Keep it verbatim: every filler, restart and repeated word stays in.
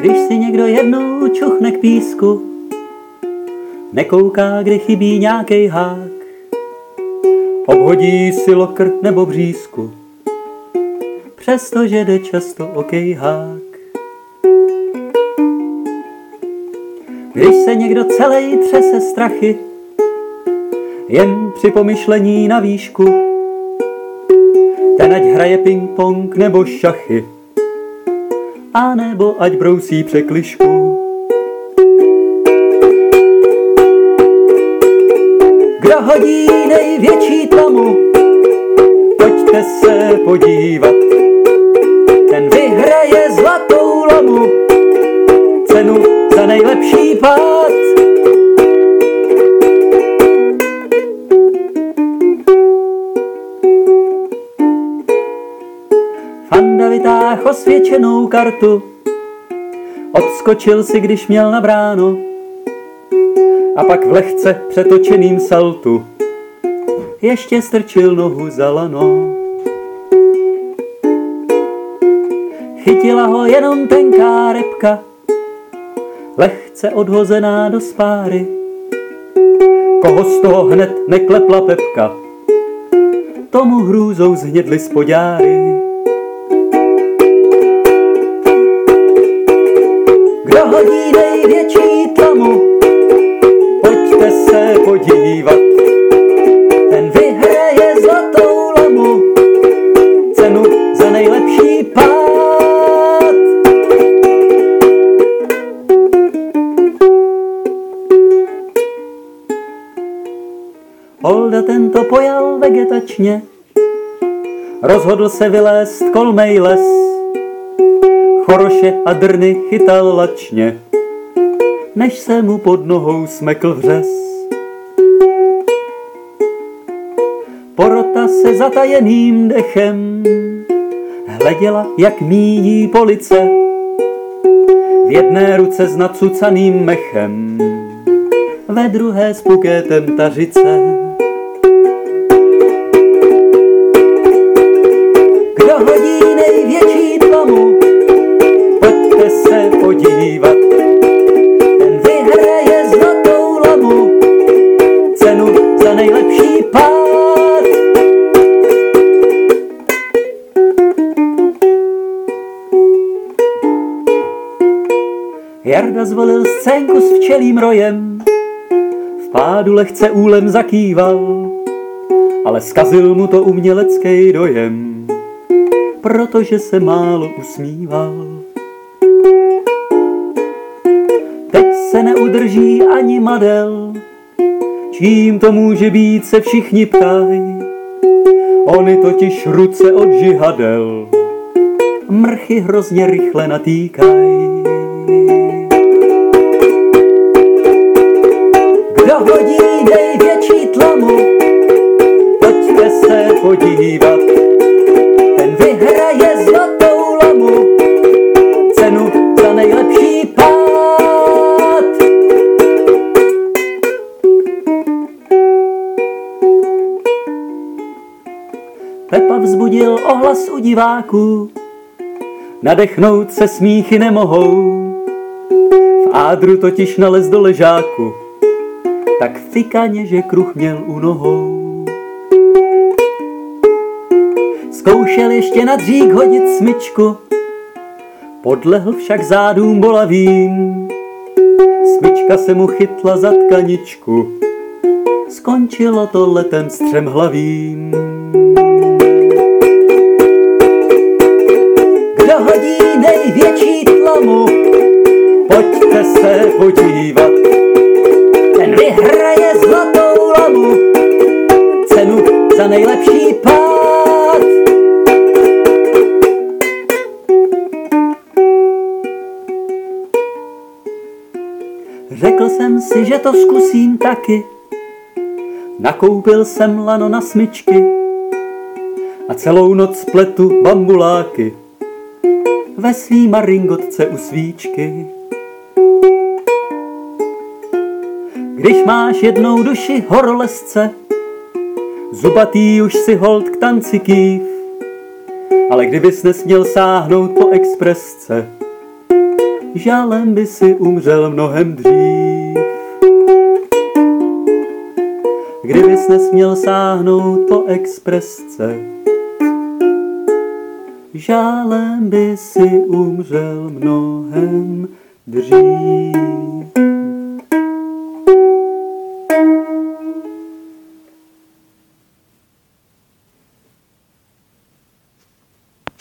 Když si někdo jednou čuchne k písku, nekouká, kdy chybí nějakej hák, obhodí si lokr nebo břízku, přestože jde často o kejhák. Když se někdo celej třese strachy, jen při pomyšlení na výšku, ten ať hraje ping-pong nebo šachy, a nebo ať brousí překližku. Kdo hodí největší tlamu, pojďte se podívat, ten vyhraje zlatou lamu, cenu za nejlepší pád. Fanda vytáhl osvědčenou kartu, odskočil si, když měl na bránu, a pak v lehce přetočeným saltu ještě strčil nohu za lano. Chytila ho jenom tenká repka, lehce odhozená do spáry. Koho z toho hned neklepla pepka, tomu hrůzou zhnědly spodňáry. Kdo hodí největší tlamu, pojďte se podívat, ten vyhraje zlatou lamu, cenu za nejlepší pád. Holda tento pojal vegetačně, rozhodl se vylézt kolmej les, choroše a drny chytal lačně, než se mu pod nohou smekl vřes. Porota se zatajeným dechem hleděla, jak míjí police, v jedné ruce s nacucaným mechem, ve druhé s bukétem tařice. Kdo hodí největší tlamu, pojďte se podívat, ten vyhraje zlatou lamu, cenu za nejlepší pád. Jarda zvolil scénku s včelím rojem, v pádu lehce úlem zakýval, ale zkazil mu to umělecký dojem, protože se málo usmíval. Teď se neudrží ani madel, čím to může být, se všichni ptají, oni totiž ruce od žihadel mrchy hrozně rychle natýkají. Kdo hodí největší tlamu, pojďte se podívat, ten vyhraje zlatou lamu, cenu za nejlepší pád. Pepa vzbudil ohlas u diváků, nadechnout se smíchy nemohou, v ádru totiž nalez do ležáku, tak fikaně, že kruh měl u nohou. Zkoušel ještě na dřík hodit smyčku, podlehl však zádům bolavým, smyčka se mu chytla za tkaničku, skončilo to letem střemhlavým. Kdo hodí největší tlamu, pojďte se podívat, ten vyhraje zlatou lamu, cenu za nejlepší pád. Řekl jsem si, že to zkusím taky, nakoupil jsem lano na smyčky a celou noc pletu bambuláky ve svý maringotce u svíčky. Když máš jednou duši horolezce, zubatý už si hold k tanci kýv, ale kdybys nesměl sáhnout po expresce, žálem by si umřel mnohem dřív. Kdybys nesměl sáhnout po expresce, žálem by si umřel mnohem dřív.